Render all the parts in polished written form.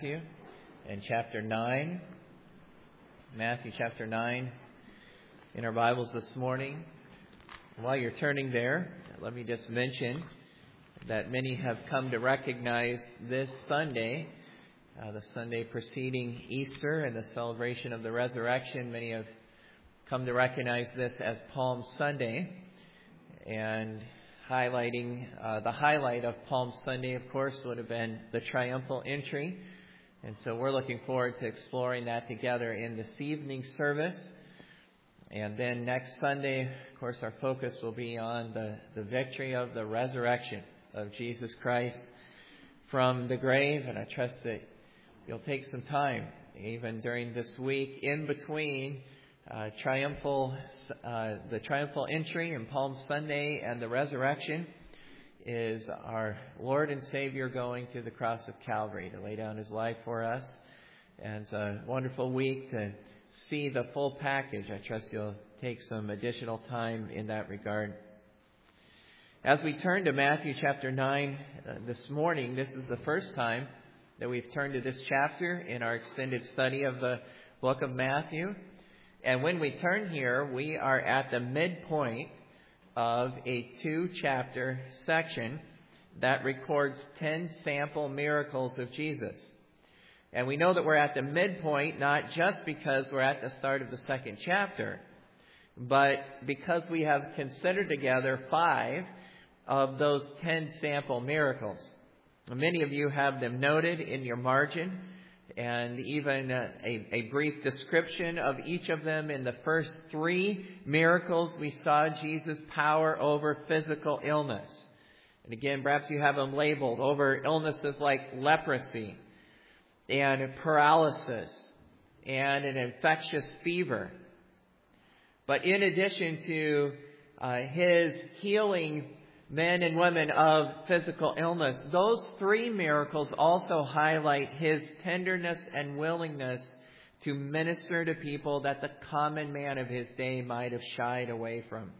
Matthew and chapter 9. Matthew chapter 9 in our Bibles this morning. While you're turning there, let me just mention that many have come to recognize this Sunday, the Sunday preceding Easter and the celebration of the resurrection. Many have come to recognize this as Palm Sunday, and highlighting the highlight of Palm Sunday, of course, would have been the triumphal entry. And so we're looking forward to exploring that together in this evening service. And then next Sunday, of course, our focus will be on the victory of the resurrection of Jesus Christ from the grave. And I trust that you'll take some time, even during this week, in between the triumphal entry and Palm Sunday and the resurrection, is our Lord and Savior going to the cross of Calvary to lay down His life for us. And it's a wonderful week to see the full package. I trust you'll take some additional time in that regard. As we turn to Matthew chapter 9 this morning, this is the first time that we've turned to this chapter in our extended study of the book of Matthew. And when we turn here, we are at the midpoint of a 2-chapter section that records 10 sample miracles of Jesus. And we know that we're at the midpoint not just because we're at the start of the second chapter, but because we have considered together 5 of those 10 sample miracles. Many of you have them noted in your margin, and even a brief description of each of them. In the first 3 miracles, we saw Jesus' power over physical illness. And again, perhaps you have them labeled over illnesses like leprosy and paralysis and an infectious fever. But in addition to His healing men and women of physical illness, those 3 miracles also highlight His tenderness and willingness to minister to people that the common man of His day might have shied away from.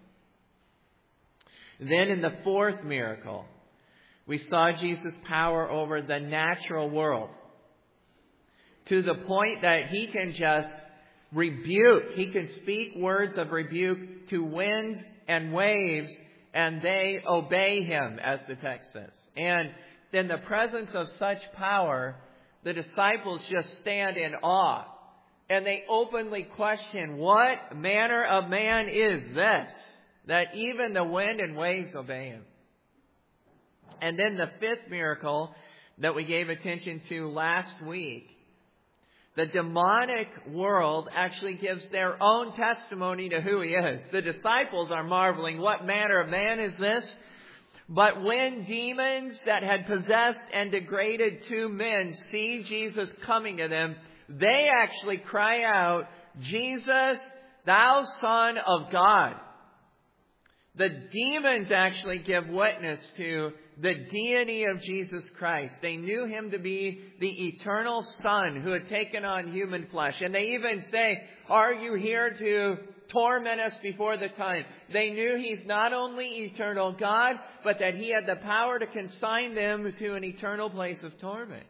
Then in the 4th miracle, we saw Jesus' power over the natural world to the point that He can just rebuke. He can speak words of rebuke to winds and waves, and they obey Him, as the text says. And in the presence of such power, the disciples just stand in awe. And they openly question, what manner of man is this, that even the wind and waves obey Him? And then the 5th miracle that we gave attention to last week, the demonic world actually gives their own testimony to who He is. The disciples are marveling, what manner of man is this? But when demons that had possessed and degraded 2 men see Jesus coming to them, they actually cry out, Jesus, thou Son of God. The demons actually give witness to the deity of Jesus Christ. They knew Him to be the eternal Son who had taken on human flesh. And they even say, are you here to torment us before the time? They knew He's not only eternal God, but that He had the power to consign them to an eternal place of torment.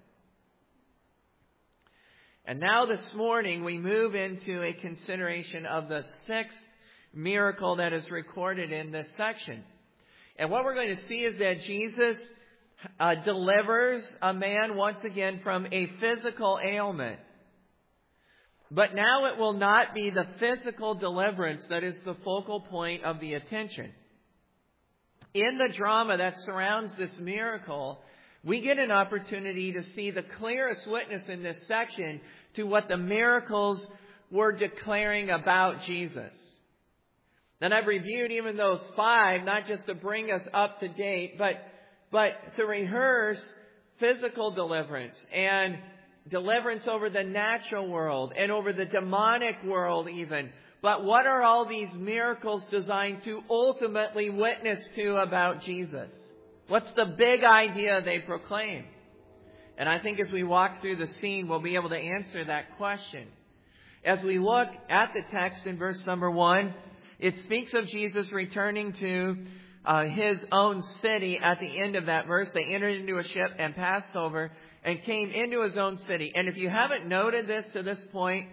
And now this morning we move into a consideration of the 6th miracle that is recorded in this section. And what we're going to see is that Jesus delivers a man once again from a physical ailment. But now it will not be the physical deliverance that is the focal point of the attention. In the drama that surrounds this miracle, we get an opportunity to see the clearest witness in this section to what the miracles were declaring about Jesus. And I've reviewed even those 5, not just to bring us up to date, but to rehearse physical deliverance and deliverance over the natural world and over the demonic world even. But what are all these miracles designed to ultimately witness to about Jesus? What's the big idea they proclaim? And I think as we walk through the scene, we'll be able to answer that question. As we look at the text in verse number 1, it speaks of Jesus returning to His own city at the end of that verse. They entered into a ship and passed over. and came into his own city. And if you haven't noted this to this point,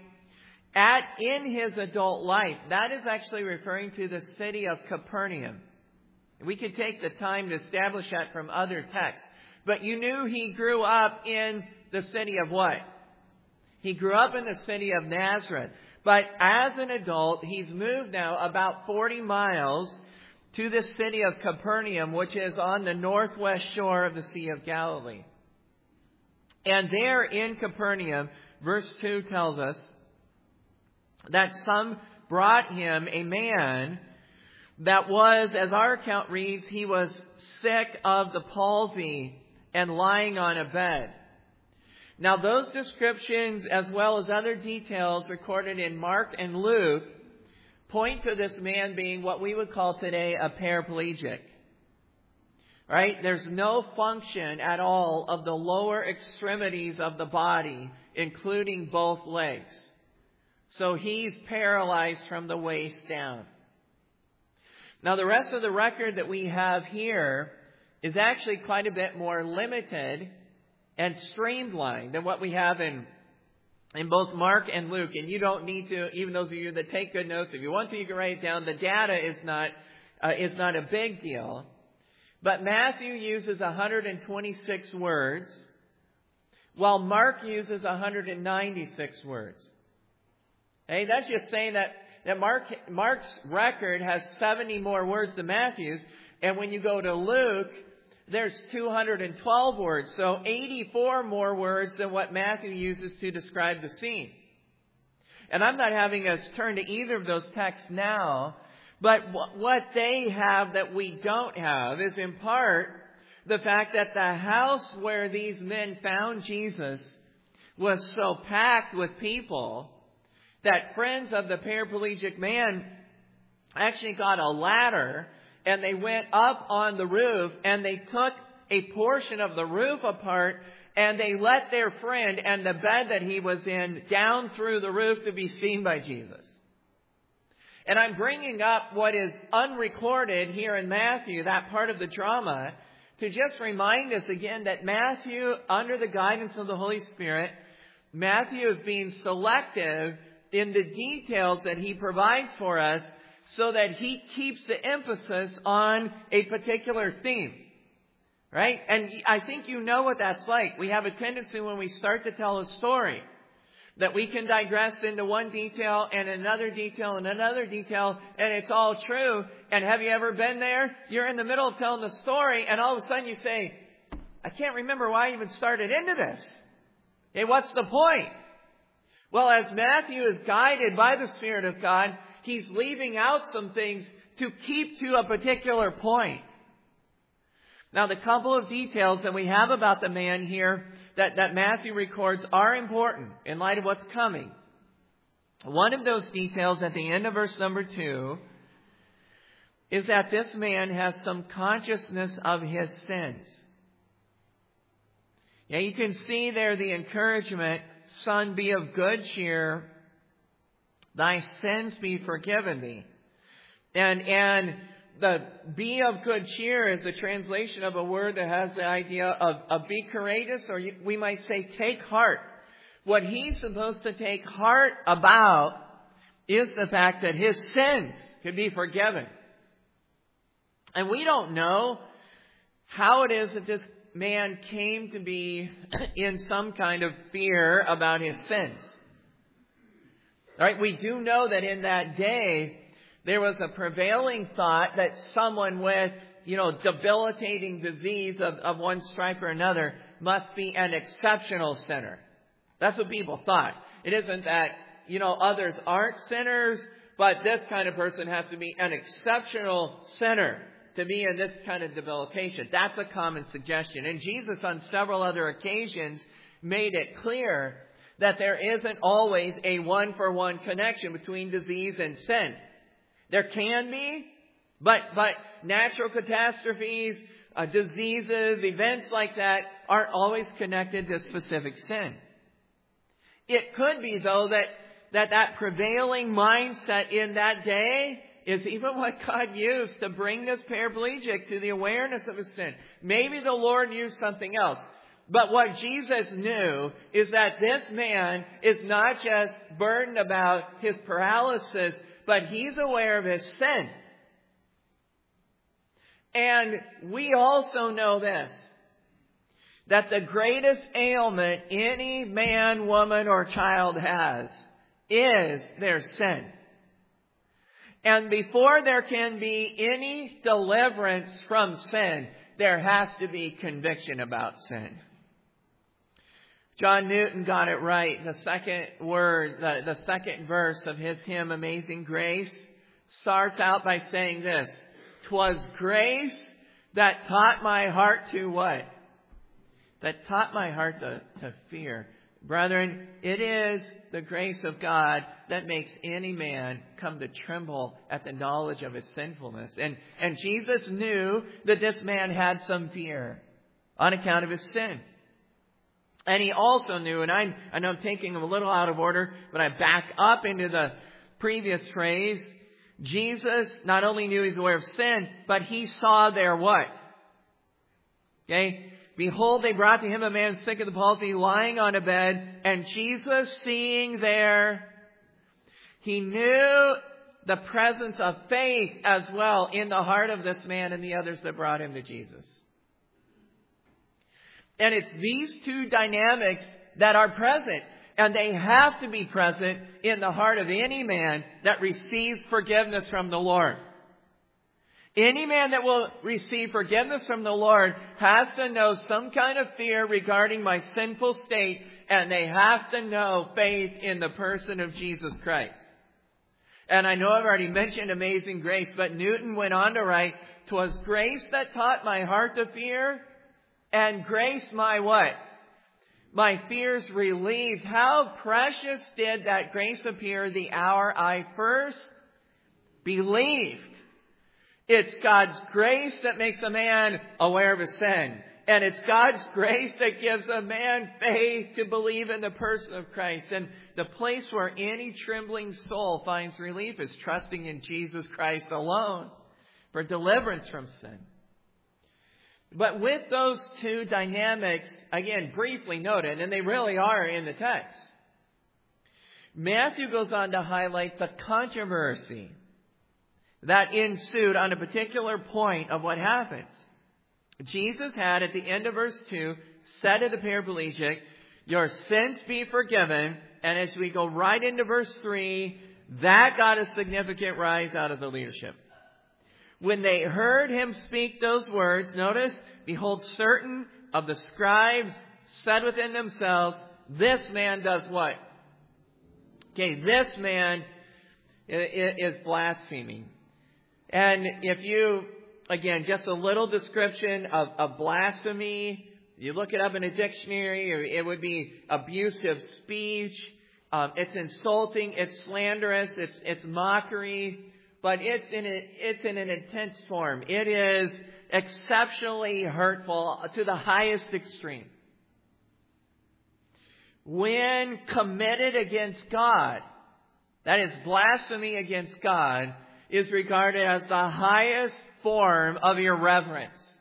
in his adult life, that is actually referring to the city of Capernaum. We could take the time to establish that from other texts. But you knew he grew up in the city of what? He grew up in the city of Nazareth. But as an adult, he's moved now about 40 miles to the city of Capernaum, which is on the northwest shore of the Sea of Galilee. And there in Capernaum, verse 2 tells us that some brought him a man that was, as our account reads, he was sick of the palsy and lying on a bed. Now, those descriptions, as well as other details recorded in Mark and Luke, point to this man being what we would call today a paraplegic. Right? There's no function at all of the lower extremities of the body, including both legs. So he's paralyzed from the waist down. Now, the rest of the record that we have here is actually quite a bit more limited and streamlined than what we have in both Mark and Luke. And you don't need to, even those of you that take good notes, if you want to, you can write it down. The data is not a big deal. But Matthew uses 126 words, while Mark uses 196 words. Hey, that's just saying that Mark's record has 70 more words than Matthew's. And when you go to Luke, there's 212 words. So 84 more words than what Matthew uses to describe the scene. And I'm not having us turn to either of those texts now. But what they have that we don't have is in part the fact that the house where these men found Jesus was so packed with people that friends of the paraplegic man actually got a ladder and they went up on the roof and they took a portion of the roof apart and they let their friend and the bed that he was in down through the roof to be seen by Jesus. And I'm bringing up what is unrecorded here in Matthew, that part of the drama, to just remind us again that Matthew, under the guidance of the Holy Spirit, Matthew is being selective in the details that he provides for us so that he keeps the emphasis on a particular theme. Right? And I think you know what that's like. We have a tendency when we start to tell a story that we can digress into one detail and another detail and another detail, and it's all true. And have you ever been there? You're in the middle of telling the story, and all of a sudden you say, I can't remember why I even started into this. Hey, what's the point? Well, as Matthew is guided by the Spirit of God, he's leaving out some things to keep to a particular point. Now, the couple of details that we have about the man here that Matthew records are important in light of what's coming. One of those details at the end of verse number 2 is that this man has some consciousness of his sins. Yeah, you can see there the encouragement, son, be of good cheer, thy sins be forgiven thee. And the be of good cheer is a translation of a word that has the idea of be courageous, or we might say take heart. What he's supposed to take heart about is the fact that his sins can be forgiven. And we don't know how it is that this man came to be in some kind of fear about his sins. All right, we do know that in that day, there was a prevailing thought that someone with, debilitating disease of one stripe or another must be an exceptional sinner. That's what people thought. It isn't that, others aren't sinners, but this kind of person has to be an exceptional sinner to be in this kind of debilitation. That's a common suggestion. And Jesus, on several other occasions, made it clear that there isn't always a one-for-one connection between disease and sin. There can be, but natural catastrophes, diseases, events like that aren't always connected to specific sin. It could be, though, that prevailing mindset in that day is even what God used to bring this paraplegic to the awareness of his sin. Maybe the Lord used something else. But what Jesus knew is that this man is not just burdened about his paralysis, but he's aware of his sin. And we also know this, that the greatest ailment any man, woman, or child has is their sin. And before there can be any deliverance from sin, there has to be conviction about sin. John Newton got it right. The second verse of his hymn, Amazing Grace, starts out by saying this: "'Twas grace that taught my heart to" what? That taught my heart to fear. Brethren, it is the grace of God that makes any man come to tremble at the knowledge of his sinfulness. And Jesus knew that this man had some fear on account of his sin. And he also knew, and I know I'm taking him a little out of order, but I back up into the previous phrase. Jesus not only knew he's aware of sin, but he saw their what? Okay? "Behold, they brought to him a man sick of the palsy, lying on a bed. And Jesus, seeing there," he knew the presence of faith as well in the heart of this man and the others that brought him to Jesus. And it's these two dynamics that are present. And they have to be present in the heart of any man that receives forgiveness from the Lord. Any man that will receive forgiveness from the Lord has to know some kind of fear regarding my sinful state, and they have to know faith in the person of Jesus Christ. And I know I've already mentioned Amazing Grace, but Newton went on to write, "'Twas grace that taught my heart to fear, and grace my" what? "My fears relieved. How precious did that grace appear the hour I first believed." It's God's grace that makes a man aware of his sin. And it's God's grace that gives a man faith to believe in the person of Christ. And the place where any trembling soul finds relief is trusting in Jesus Christ alone for deliverance from sin. But with those two dynamics, again, briefly noted, and they really are in the text, Matthew goes on to highlight the controversy that ensued on a particular point of what happens. Jesus had, at the end of verse 2, said to the paraplegic, "Your sins be forgiven." And as we go right into verse 3, that got a significant rise out of the leadership. When they heard him speak those words, notice, "Behold, certain of the scribes said within themselves, this man does" what? Okay, this man is blaspheming. And if you, again, just a little description of blasphemy, you look it up in a dictionary, it would be abusive speech. It's insulting, it's slanderous, it's mockery, but it's in an intense form. It is exceptionally hurtful to the highest extreme. When committed against God, that is blasphemy against God, is regarded as the highest form of irreverence.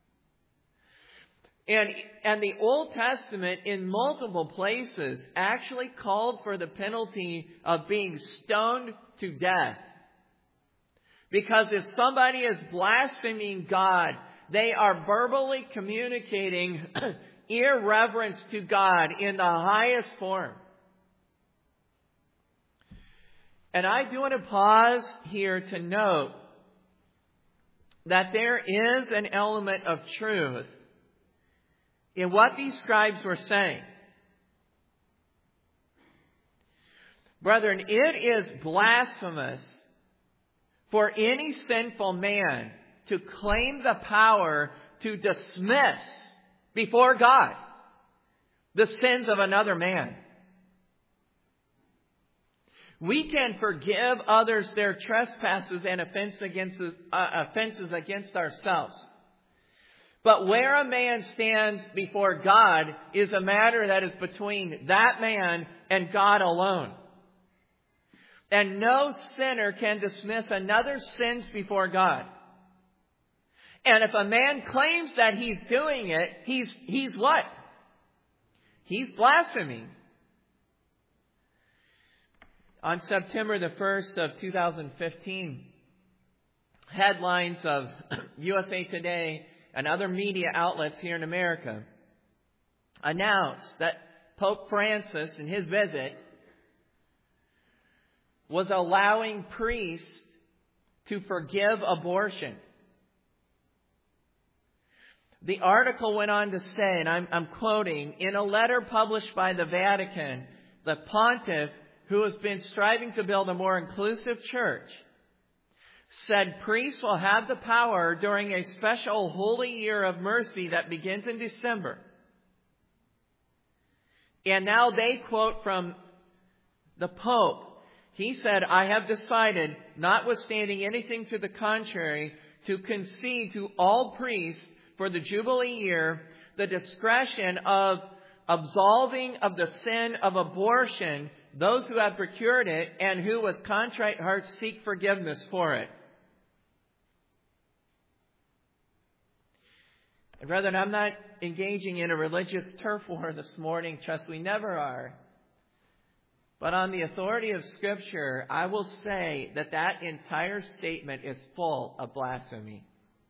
And the Old Testament in multiple places actually called for the penalty of being stoned to death. Because if somebody is blaspheming God, they are verbally communicating irreverence to God in the highest form. And I do want to pause here to note that there is an element of truth in what these scribes were saying. Brethren, it is blasphemous for any sinful man to claim the power to dismiss before God the sins of another man. We can forgive others their trespasses and offenses against ourselves. But where a man stands before God is a matter that is between that man and God alone. And no sinner can dismiss another's sins before God. And if a man claims that he's doing it, he's what? He's blaspheming. On September the 1st of 2015, headlines of USA Today and other media outlets here in America announced that Pope Francis, in his visit, was allowing priests to forgive abortion. The article went on to say, and I'm quoting, in a letter published by the Vatican, the pontiff, who has been striving to build a more inclusive church, said priests will have the power during a special Holy Year of Mercy that begins in December. And now they quote from the Pope. He said, I have decided, notwithstanding anything to the contrary, to concede to all priests for the Jubilee year the discretion of absolving of the sin of abortion those who have procured it and who with contrite hearts seek forgiveness for it. And brethren, I'm not engaging in a religious turf war this morning. Trust we never are. But on the authority of Scripture, I will say that that entire statement is full of blasphemy.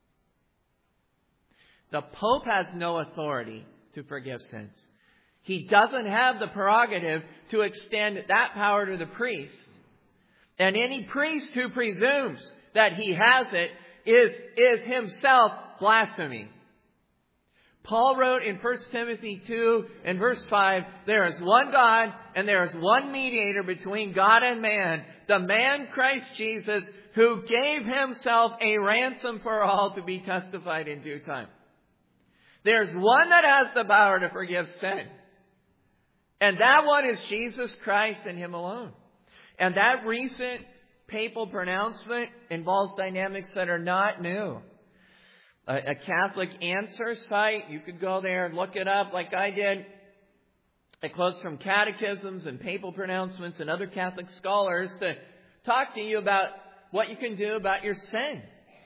The Pope has no authority to forgive sins. He doesn't have the prerogative to extend that power to the priest. And any priest who presumes that he has it is himself blaspheming. Paul wrote in 1 Timothy 2 and verse 5, there is one God and there is one mediator between God and man, the man Christ Jesus, who gave himself a ransom for all to be testified in due time. There's one that has the power to forgive sin. And that one is Jesus Christ and Him alone. And that recent papal pronouncement involves dynamics that are not new. A Catholic Answer site, you could go there and look it up like I did. It quotes from catechisms and papal pronouncements and other Catholic scholars to talk to you about what you can do about your sin.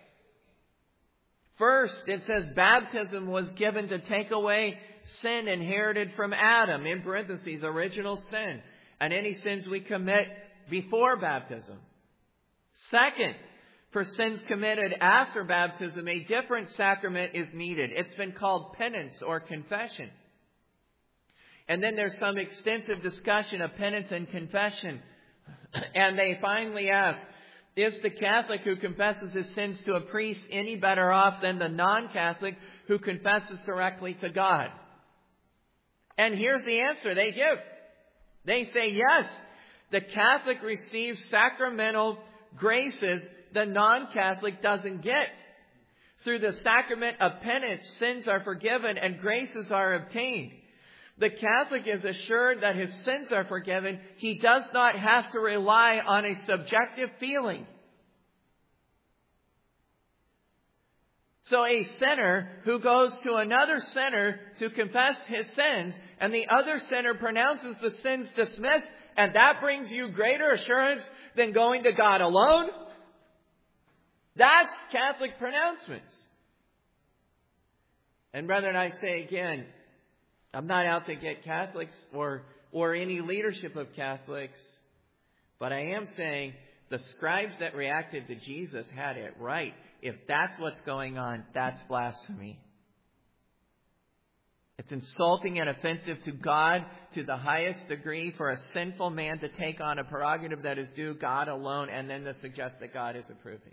First, it says baptism was given to take away sin inherited from Adam, in parentheses, original sin, and any sins we commit before baptism. Second, for sins committed after baptism, a different sacrament is needed. It's been called penance or confession. And then there's some extensive discussion of penance and confession. And they finally ask, is the Catholic who confesses his sins to a priest any better off than the non-Catholic who confesses directly to God? And here's the answer they give. They say, yes, the Catholic receives sacramental graces the non-Catholic doesn't get. Through the sacrament of penance, sins are forgiven and graces are obtained. The Catholic is assured that his sins are forgiven. He does not have to rely on a subjective feeling. So a sinner who goes to another sinner to confess his sins, and the other sinner pronounces the sins dismissed, and that brings you greater assurance than going to God alone? That's Catholic pronouncements. And brethren, I say again, I'm not out to get Catholics or any leadership of Catholics, but I am saying the scribes that reacted to Jesus had it right. If that's what's going on, that's blasphemy. It's insulting and offensive to God to the highest degree for a sinful man to take on a prerogative that is due God alone and then to suggest that God is approving.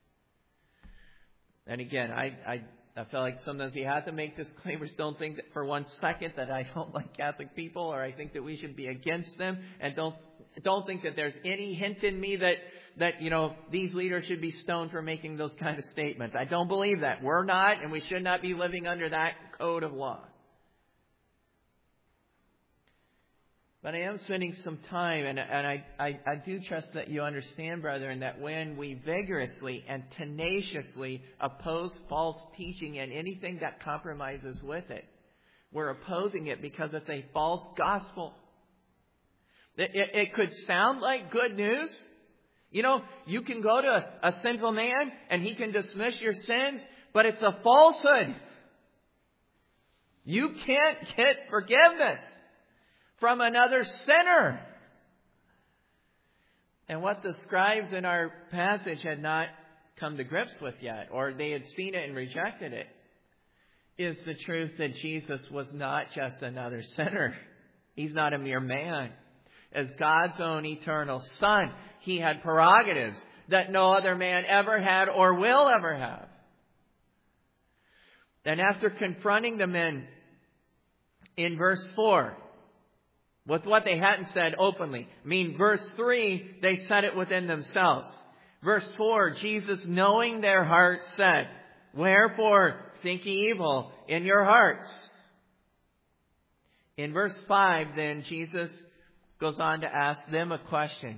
And again, I feel like sometimes we have to make disclaimers. Don't think that for one second that I don't like Catholic people or I think that we should be against them. And don't think that there's any hint in me that these leaders should be stoned for making those kind of statements. I don't believe that. We're not, and we should not be living under that code of law. But I am spending some time, and I do trust that you understand, brethren, that when we vigorously and tenaciously oppose false teaching and anything that compromises with it, we're opposing it because it's a false gospel. It could sound like good news. You can go to a sinful man and he can dismiss your sins, but it's a falsehood. You can't get forgiveness from another sinner. And what the scribes in our passage had not come to grips with yet, or they had seen it and rejected it, is the truth that Jesus was not just another sinner. He's not a mere man. As God's own eternal Son, He had prerogatives that no other man ever had or will ever have. And after confronting the men in verse 4 with what they hadn't said openly, verse 3, they said it within themselves. Verse 4, Jesus, knowing their hearts, said, "Wherefore think ye evil in your hearts?" In verse 5, then, Jesus goes on to ask them a question.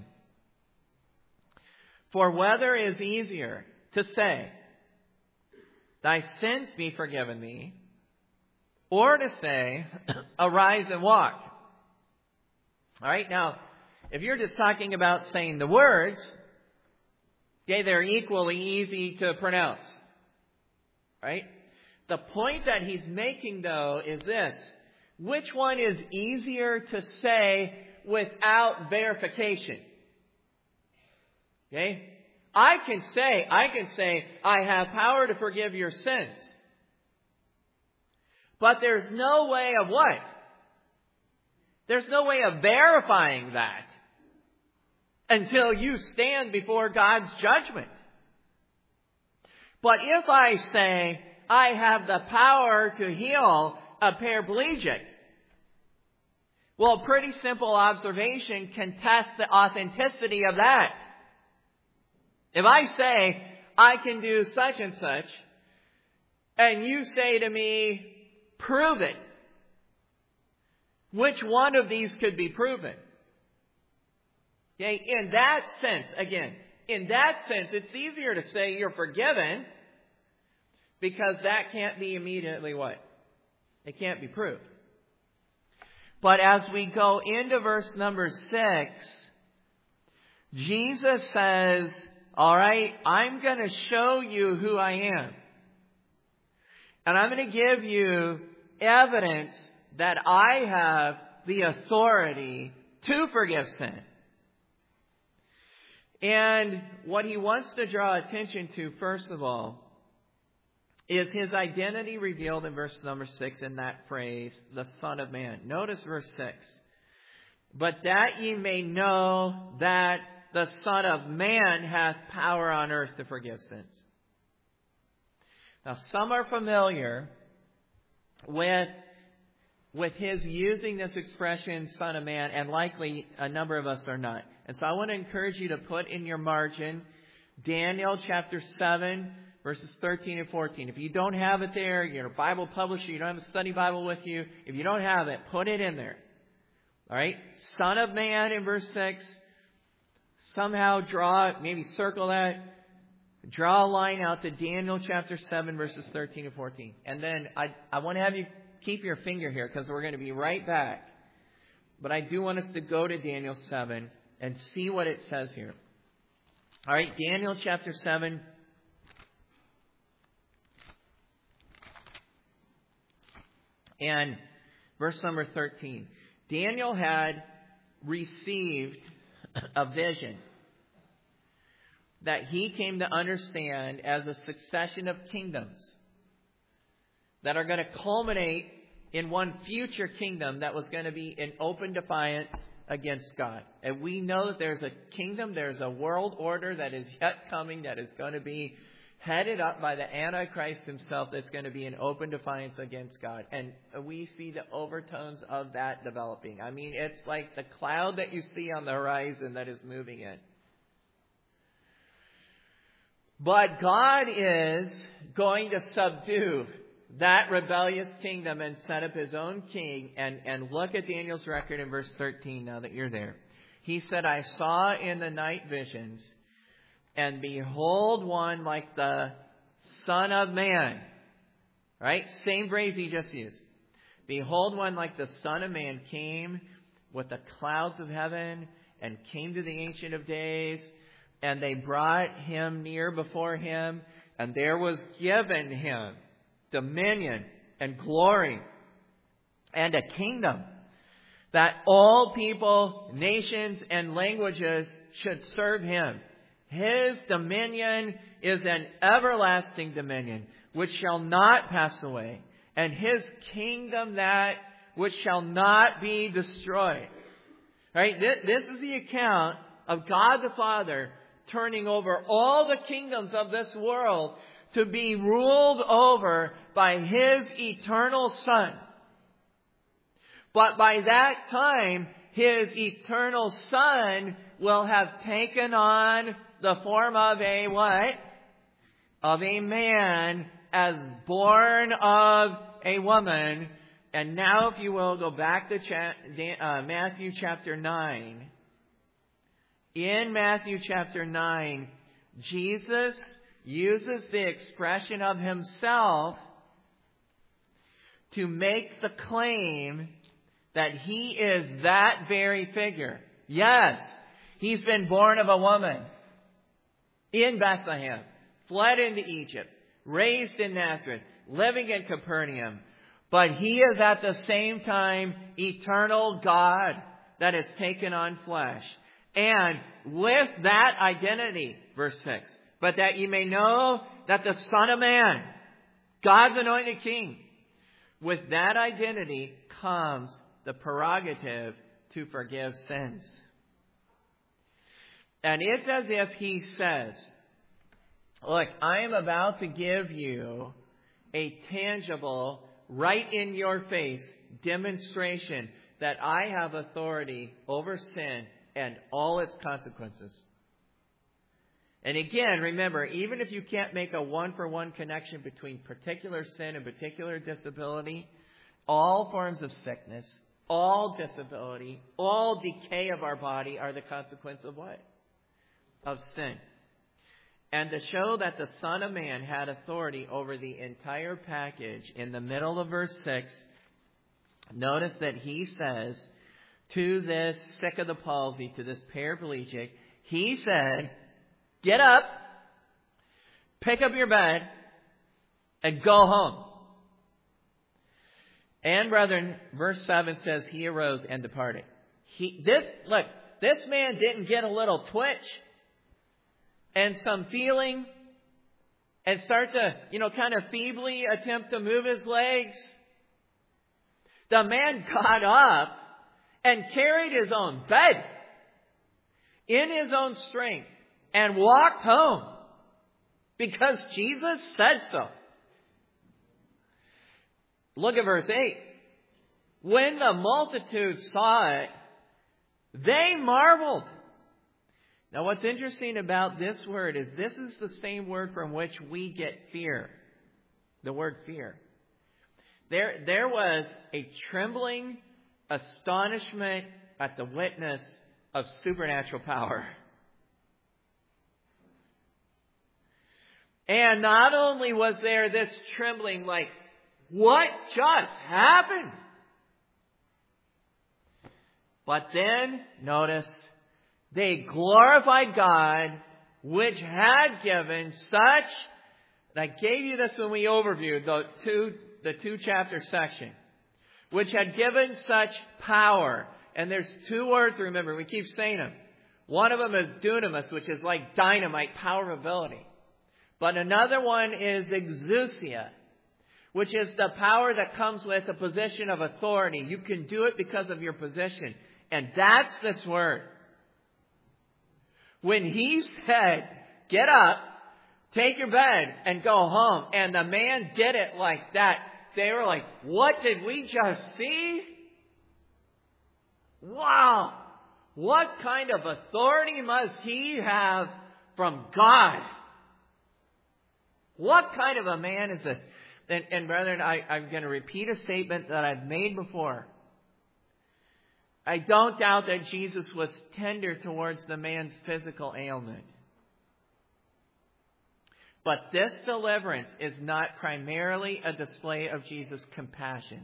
"For whether is easier to say, thy sins be forgiven thee, or to say, arise and walk?" All right, now, if you're just talking about saying the words, okay, they're equally easy to pronounce. Right? The point that he's making, though, is this. Which one is easier to say without verification? Okay? I can say, I have power to forgive your sins. But there's no way of what? There's no way of verifying that until you stand before God's judgment. But if I say, I have the power to heal a paraplegic, well, a pretty simple observation can test the authenticity of that. If I say, I can do such and such, and you say to me, prove it, which one of these could be proven? Okay, in that sense, it's easier to say you're forgiven because that can't be immediately what? It can't be proved. But as we go into verse number 6, Jesus says, all right, I'm going to show you who I am. And I'm going to give you evidence that I have the authority to forgive sin. And what he wants to draw attention to, first of all, is his identity revealed in verse number 6 in that phrase, the Son of Man. Notice verse 6. But that ye may know that the Son of Man hath power on earth to forgive sins. Now, some are familiar with his using this expression, Son of Man, and likely a number of us are not. And so I want to encourage you to put in your margin Daniel chapter 7, verses 13 and 14. If you don't have it there, you're a Bible publisher, you don't have a study Bible with you, if you don't have it, put it in there. All right? Son of Man in verse 6. Somehow maybe circle that. Draw a line out to Daniel chapter 7, verses 13 and 14. And then I want to have you keep your finger here because we're going to be right back. But I do want us to go to Daniel 7 and see what it says here. All right, Daniel chapter 7. And verse number 13. Daniel had received a vision that he came to understand as a succession of kingdoms that are going to culminate in one future kingdom that was going to be in open defiance against God. And we know that there's a kingdom, there's a world order that is yet coming that is going to be headed up by the Antichrist himself that's going to be in open defiance against God. And we see the overtones of that developing. I mean, it's like the cloud that you see on the horizon that is moving in. But God is going to subdue that rebellious kingdom and set up his own king. And look at Daniel's record in verse 13 now that you're there. He said, I saw in the night visions, and behold one like the Son of Man. Right? Same phrase he just used. Behold one like the Son of Man came with the clouds of heaven and came to the Ancient of Days. And they brought him near before him, and there was given him dominion and glory and a kingdom that all people, nations, and languages should serve him. His dominion is an everlasting dominion, which shall not pass away, and his kingdom that which shall not be destroyed. Right? This is the account of God the Father turning over all the kingdoms of this world to be ruled over by his eternal Son. But by that time, his eternal Son will have taken on the form of a what? Of a man, as born of a woman. And now, if you will, go back to Matthew chapter 9. In Matthew chapter 9, Jesus uses the expression of himself to make the claim that he is that very figure. Yes, he's been born of a woman in Bethlehem, fled into Egypt, raised in Nazareth, living in Capernaum. But he is at the same time eternal God that has taken on flesh. And with that identity, verse 6, but that ye may know that the Son of Man, God's anointed King, with that identity comes the prerogative to forgive sins. And it's as if he says, look, I am about to give you a tangible, right in your face demonstration that I have authority over sin and all its consequences. And again, remember, even if you can't make a one-for-one connection between particular sin and particular disability, all forms of sickness, all disability, all decay of our body are the consequence of what? Of sin. And to show that the Son of Man had authority over the entire package, in the middle of verse 6, notice that he says to this sick of the palsy, to this paraplegic, he said, get up, pick up your bed, and go home. And brethren, verse 7 says, he arose and departed. This man didn't get a little twitch and some feeling and start to, kind of feebly attempt to move his legs. The man got up and carried his own bed in his own strength and walked home because Jesus said so. Look at verse 8. When the multitude saw it, they marveled. Now, what's interesting about this word is this is the same word from which we get fear. The word fear. There was a trembling astonishment at the witness of supernatural power. And not only was there this trembling, like, what just happened? But then, notice, they glorified God, which had given such, and I gave you this when we overviewed the two chapter section, which had given such power. And there's two words, remember, we keep saying them. One of them is dunamis, which is like dynamite, power of ability. But another one is exousia, which is the power that comes with a position of authority. You can do it because of your position. And that's this word. When he said, get up, take your bed, and go home, and the man did it like that, they were like, what did we just see? Wow! What kind of authority must he have from God? What kind of a man is this? And brethren, I'm going to repeat a statement that I've made before. I don't doubt that Jesus was tender towards the man's physical ailment. But this deliverance is not primarily a display of Jesus' compassion.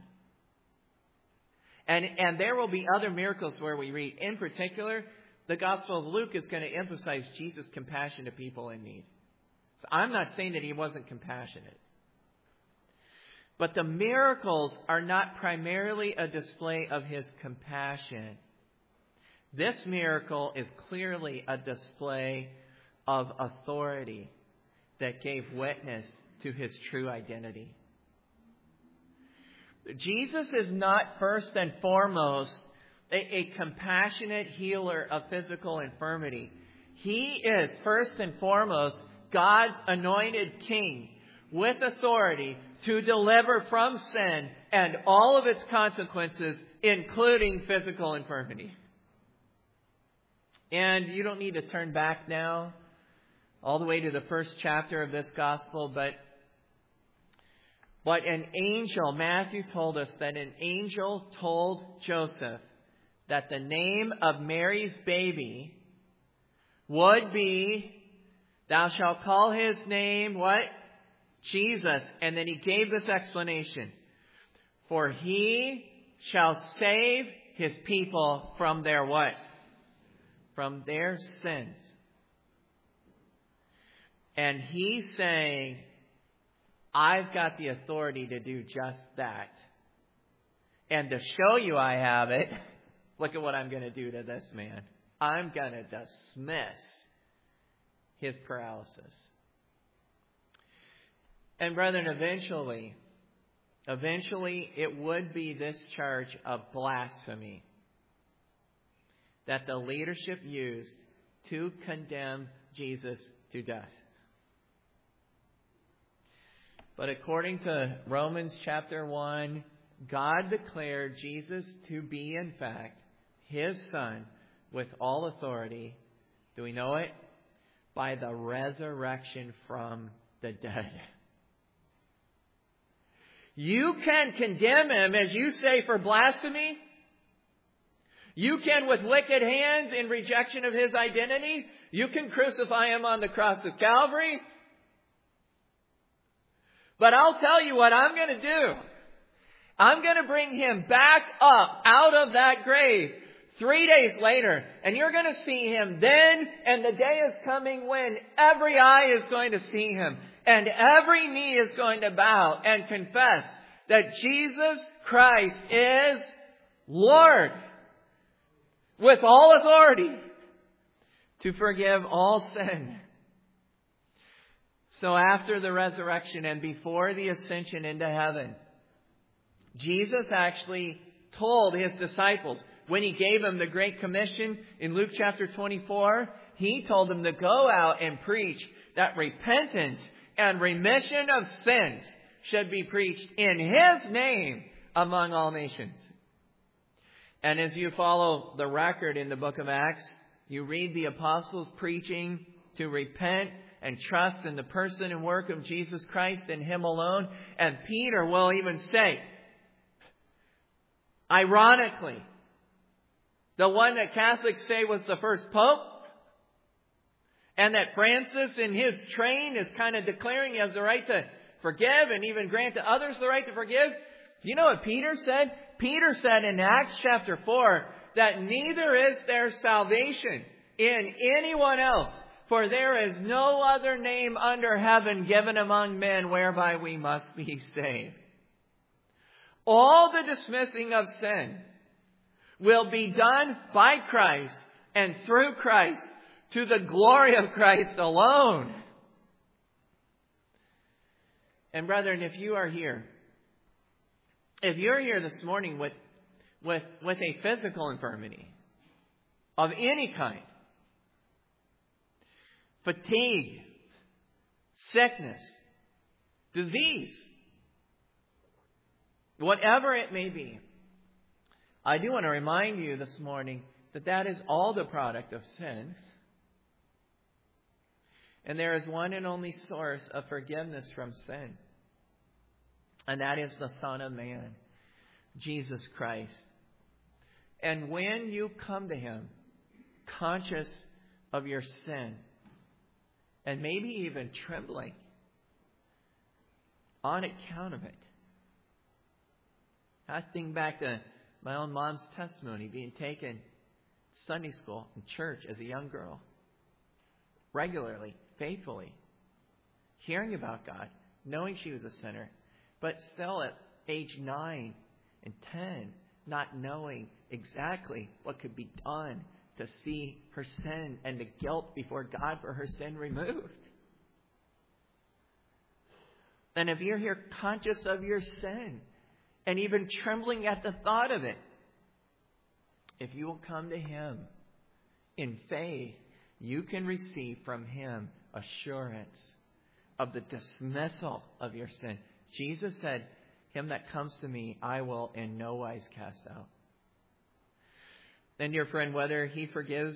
And there will be other miracles where we read. In particular, the Gospel of Luke is going to emphasize Jesus' compassion to people in need. So I'm not saying that he wasn't compassionate. But the miracles are not primarily a display of His compassion. This miracle is clearly a display of authority that gave witness to His true identity. Jesus is not first and foremost a compassionate healer of physical infirmity. He is first and foremost God's anointed King with authority to deliver from sin and all of its consequences, including physical infirmity. And you don't need to turn back now all the way to the first chapter of this gospel, but an angel, Matthew told us that an angel told Joseph that the name of Mary's baby would be, thou shalt call his name, what? Jesus. And then he gave this explanation. For he shall save his people from their what? From their sins. And he's saying, I've got the authority to do just that. And to show you I have it, look at what I'm going to do to this man. I'm going to dismiss his paralysis. And brethren, eventually it would be this charge of blasphemy that the leadership used to condemn Jesus to death. But according to Romans chapter 1, God declared Jesus to be, in fact, His Son with all authority. Do we know it? By the resurrection from the dead. You can condemn Him, as you say, for blasphemy. You can, with wicked hands, in rejection of His identity. You can crucify Him on the cross of Calvary. But I'll tell you what I'm going to do. I'm going to bring Him back up out of that grave 3 days later. And you're going to see Him then. And the day is coming when every eye is going to see Him. And every knee is going to bow and confess that Jesus Christ is Lord. With all authority to forgive all sin. So after the resurrection and before the ascension into heaven, Jesus actually told His disciples, when He gave them the Great Commission in Luke chapter 24, He told them to go out and preach that repentance and remission of sins should be preached in His name among all nations. And as you follow the record in the book of Acts, you read the apostles preaching to repent and trust in the person and work of Jesus Christ and Him alone. And Peter will even say, ironically, the one that Catholics say was the first pope, and that Francis in his train is kind of declaring he has the right to forgive and even grant to others the right to forgive. Do you know what Peter said? Peter said in Acts chapter 4 that neither is there salvation in anyone else, for there is no other name under heaven given among men whereby we must be saved. All the dismissing of sin will be done by Christ and through Christ to the glory of Christ alone. And brethren, if you're here this morning with a physical infirmity of any kind, fatigue, sickness, disease, whatever it may be, I do want to remind you this morning that that is all the product of sin. And there is one and only source of forgiveness from sin. And that is the Son of Man, Jesus Christ. And when you come to Him, conscious of your sin, and maybe even trembling on account of it. I think back to my own mom's testimony, being taken to Sunday school and church as a young girl, regularly, faithfully, hearing about God, knowing she was a sinner, but still at age 9 and 10, not knowing exactly what could be done to see her sin and the guilt before God for her sin removed. And if you're here conscious of your sin and even trembling at the thought of it, if you will come to Him in faith, you can receive from Him assurance of the dismissal of your sin. Jesus said, "Him that comes to me, I will in no wise cast out." And dear friend, whether He forgives,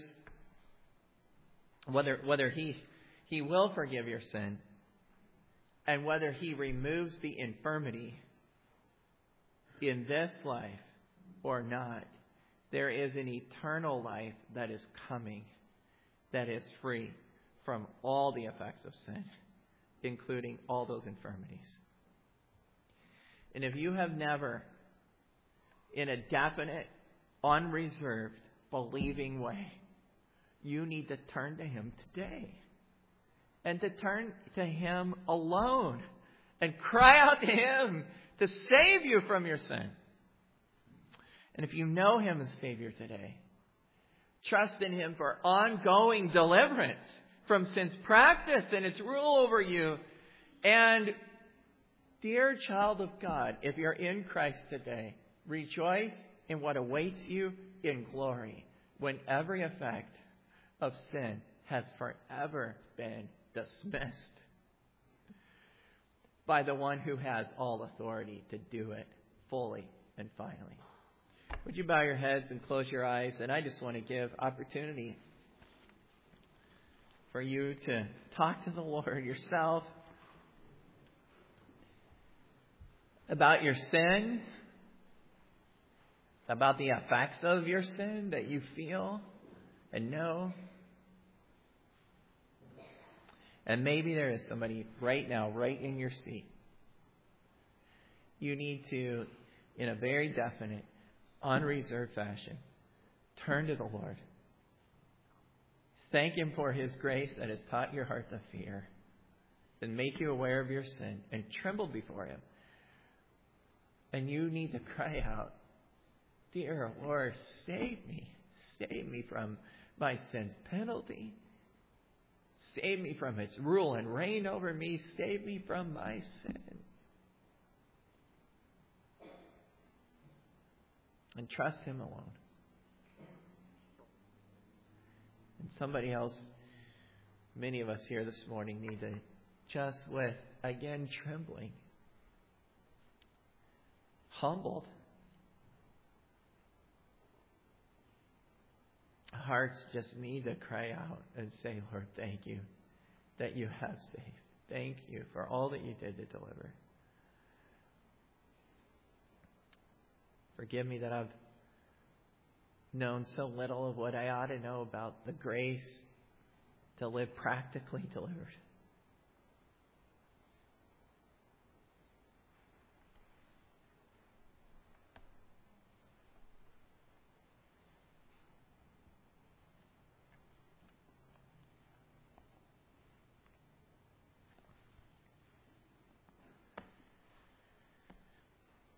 whether He will forgive your sin, and whether He removes the infirmity in this life or not, there is an eternal life that is coming, that is free from all the effects of sin, including all those infirmities. And if you have never, in a definite, unreserved, believing way, you need to turn to Him today. And to turn to Him alone. And cry out to Him to save you from your sin. And if you know Him as Savior today, trust in Him for ongoing deliverance from sin's practice and its rule over you. And dear child of God, if you're in Christ today, rejoice in what awaits you in glory when every effect of sin has forever been dismissed by the one who has all authority to do it fully and finally. Would you bow your heads and close your eyes? And I just want to give opportunity for you to talk to the Lord yourself about your sin, about the effects of your sin that you feel and know. And maybe there is somebody right now, right in your seat. You need to, in a very definite, unreserved fashion, turn to the Lord. Thank Him for His grace that has taught your heart to fear and make you aware of your sin and tremble before Him. And you need to cry out, "Dear Lord, save me. Save me from my sin's penalty. Save me from its rule and reign over me. Save me from my sin." And trust Him alone. And somebody else, many of us here this morning need to just with, again, trembling, humbled, hearts just need to cry out and say, "Lord, thank you that you have saved. Thank you for all that you did to deliver. Forgive me that I've known so little of what I ought to know about the grace to live practically delivered.